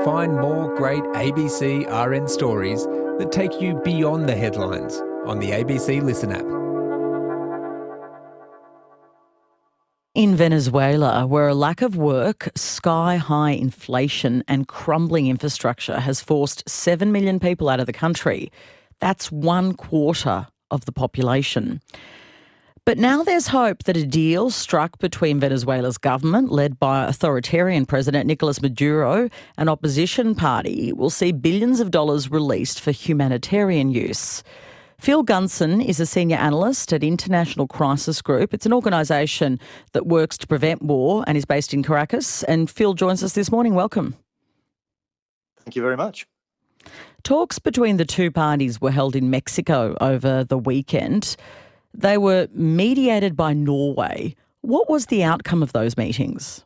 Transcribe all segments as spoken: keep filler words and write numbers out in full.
Find more great A B C R N stories that take you beyond the headlines on the A B C Listen app. In Venezuela, where a lack of work, sky-high inflation and crumbling infrastructure has forced seven million people out of the country, that's one quarter of the population. But now there's hope that a deal struck between Venezuela's government, led by authoritarian President Nicolas Maduro, and opposition party will see billions of dollars released for humanitarian use. Phil Gunson is a senior analyst at International Crisis Group. It's an organisation that works to prevent war and is based in Caracas. And Phil joins us this morning. Welcome. Thank you very much. Talks between the two parties were held in Mexico over the weekend. They were mediated by Norway. What was the outcome of those meetings?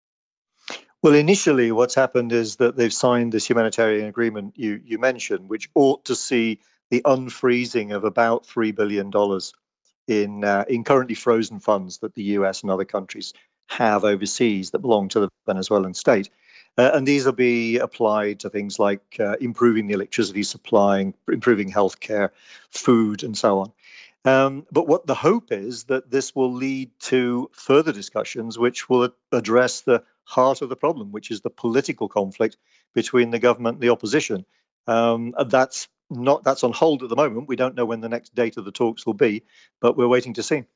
Well, initially what's happened is that they've signed this humanitarian agreement you, you mentioned, which ought to see the unfreezing of about three billion dollars in, uh, in currently frozen funds that the U S and other countries have overseas that belong to the Venezuelan state. Uh, and these will be applied to things like uh, improving the electricity supply, improving healthcare, food, and so on. Um, but what the hope is that this will lead to further discussions which will address the heart of the problem, which is the political conflict between the government and the opposition. Um, that's not that's on hold at the moment. We don't know when the next date of the talks will be, but we're waiting to see.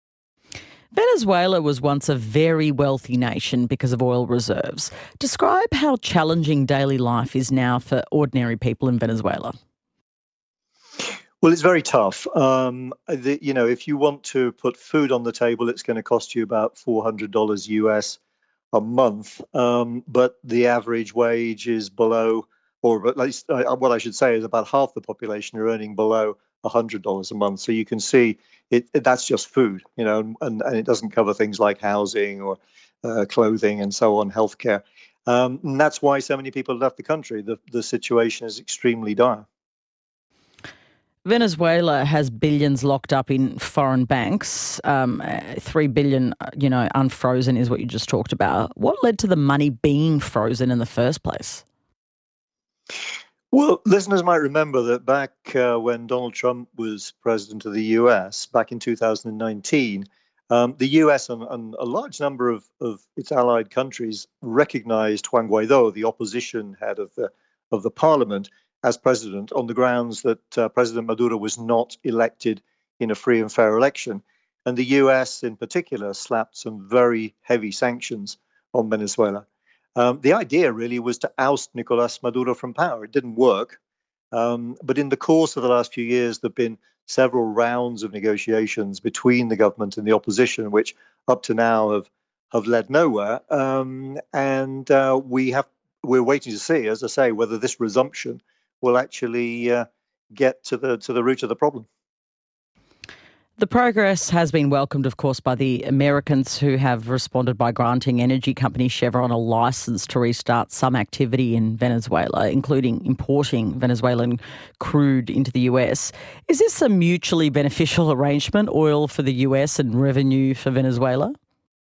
Venezuela was once a very wealthy nation because of oil reserves. Describe how challenging daily life is now for ordinary people in Venezuela. Well, it's very tough. Um, the, you know, if you want to put food on the table, it's going to cost you about four hundred dollars U S a month. Um, but the average wage is below, or at least uh, what I should say is about half the population are earning below one hundred dollars a month. So you can see it, it that's just food, you know, and, and it doesn't cover things like housing or uh, clothing and so on, healthcare. Um, and that's why so many people left the country. The, the situation is extremely dire. Venezuela has billions locked up in foreign banks. Um, Three billion, you know, unfrozen is what you just talked about. What led to the money being frozen in the first place? Well, listeners might remember that back uh, when Donald Trump was president of the U S, back in two thousand nineteen, um, the U S and, and a large number of, of its allied countries recognized Juan Guaido, the opposition head of the of the parliament, as president on the grounds that uh, President Maduro was not elected in a free and fair election. And the U S in particular slapped some very heavy sanctions on Venezuela. Um, the idea really was to oust Nicolas Maduro from power. It didn't work. Um, but in the course of the last few years, there have been several rounds of negotiations between the government and the opposition, which up to now have, have led nowhere. Um, and uh, we have, we're waiting to see, as I say, whether this resumption will actually uh, get to the to the root of the problem. The progress has been welcomed, of course, by the Americans, who have responded by granting energy company Chevron a licence to restart some activity in Venezuela, including importing Venezuelan crude into the U S. Is this a mutually beneficial arrangement, oil for the U S and revenue for Venezuela?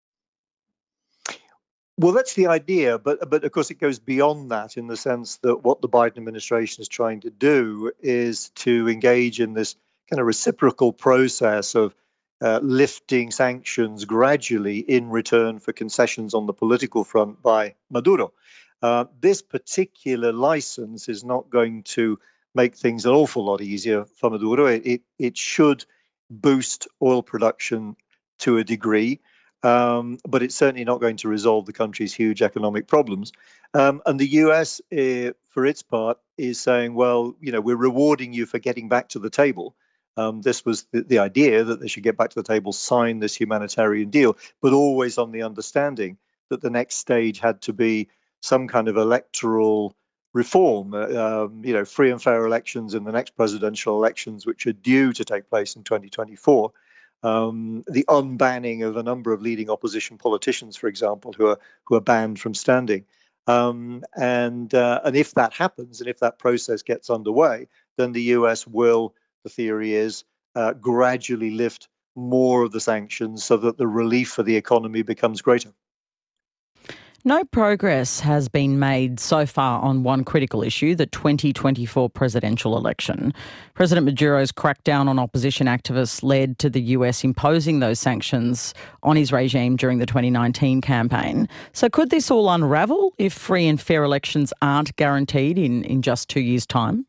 Well, that's the idea, but but of course it goes beyond that in the sense that what the Biden administration is trying to do is to engage in this kind of reciprocal process of uh, lifting sanctions gradually in return for concessions on the political front by Maduro. Uh, this particular license is not going to make things an awful lot easier for Maduro. It it, it should boost oil production to a degree. Um, but it's certainly not going to resolve the country's huge economic problems. Um, and the U S, uh, for its part, is saying, well, you know, we're rewarding you for getting back to the table. Um, this was the, the idea that they should get back to the table, sign this humanitarian deal, but always on the understanding that the next stage had to be some kind of electoral reform, uh, um, you know, free and fair elections in the next presidential elections, which are due to take place in twenty twenty-four. Um, the unbanning of a number of leading opposition politicians, for example, who are who are banned from standing. Um, and uh, and if that happens, and if that process gets underway, then the U S will, the theory is, uh, gradually lift more of the sanctions so that the relief for the economy becomes greater. No progress has been made so far on one critical issue, the twenty twenty-four presidential election. President Maduro's crackdown on opposition activists led to the U S imposing those sanctions on his regime during the twenty nineteen campaign. So could this all unravel if free and fair elections aren't guaranteed in, in just two years' time?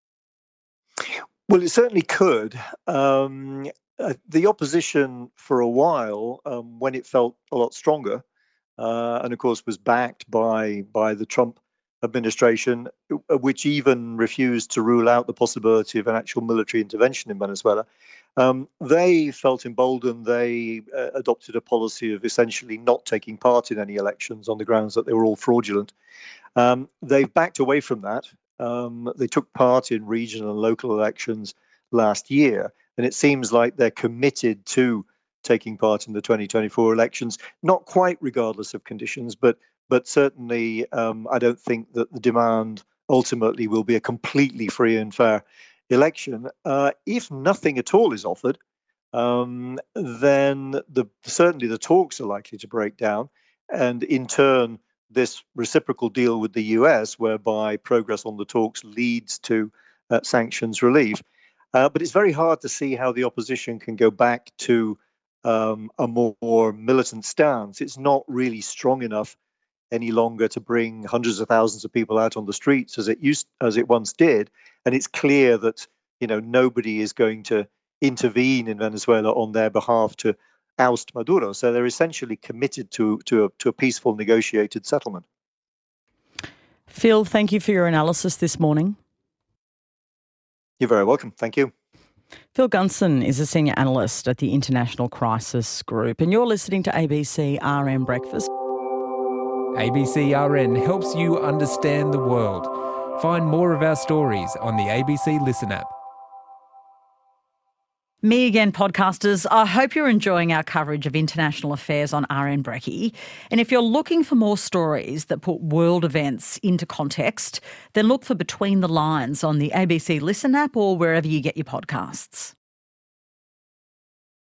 Well, it certainly could. Um, uh, the opposition for a while, um, when it felt a lot stronger, uh, and of course was backed by by the Trump administration, which even refused to rule out the possibility of an actual military intervention in Venezuela. Um, they felt emboldened. They uh, adopted a policy of essentially not taking part in any elections on the grounds that they were all fraudulent. Um, they've backed away from that. Um, they took part in regional and local elections last year, and it seems like they're committed to taking part in the twenty twenty-four elections, not quite regardless of conditions, but but certainly um, I don't think that the demand ultimately will be a completely free and fair election. Uh, if nothing at all is offered, um, then the certainly the talks are likely to break down, and in turn, this reciprocal deal with the U S, whereby progress on the talks leads to uh, sanctions relief. Uh, but it's very hard to see how the opposition can go back to um, a more, more militant stance. It's not really strong enough any longer to bring hundreds of thousands of people out on the streets as it used as it once did. And it's clear that, you know, nobody is going to intervene in Venezuela on their behalf to oust Maduro. So they're essentially committed to to a, to a peaceful negotiated settlement. Phil, thank you for your analysis this morning. You're very welcome. Thank you. Phil Gunson is a senior analyst at the International Crisis Group, and you're listening to A B C R N Breakfast. A B C R N helps you understand the world. Find more of our stories on the A B C Listen app. Me again, podcasters. I hope you're enjoying our coverage of international affairs on R N Brekkie. And if you're looking for more stories that put world events into context, then look for Between the Lines on the A B C Listen app or wherever you get your podcasts.